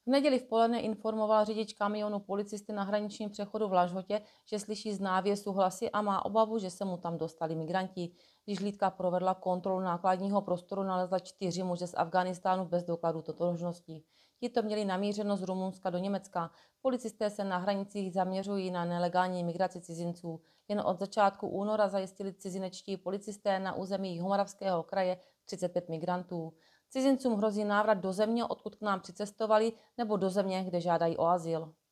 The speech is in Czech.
V neděli v poledne informoval řidič kamionu policisty na hraničním přechodu v Lažhotě, že slyší z návěsu hlasy a má obavu, že se mu tam dostali migranti. Když hlídka provedla kontrolu nákladního prostoru, nalezla 4 muže z Afghánistánu bez dokladů totožnosti. Tito měli namířeno z Rumunska do Německa. Policisté se na hranicích zaměřují na nelegální migraci cizinců. Jen od začátku února zajistili cizinečtí policisté na území Jihomoravského kraje 35 migrantů. Cizincům hrozí návrat do země, odkud k nám přicestovali, nebo do země, kde žádají o azyl.